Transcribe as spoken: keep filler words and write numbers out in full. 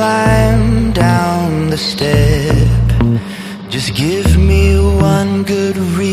climb down the step. Just give me one good reason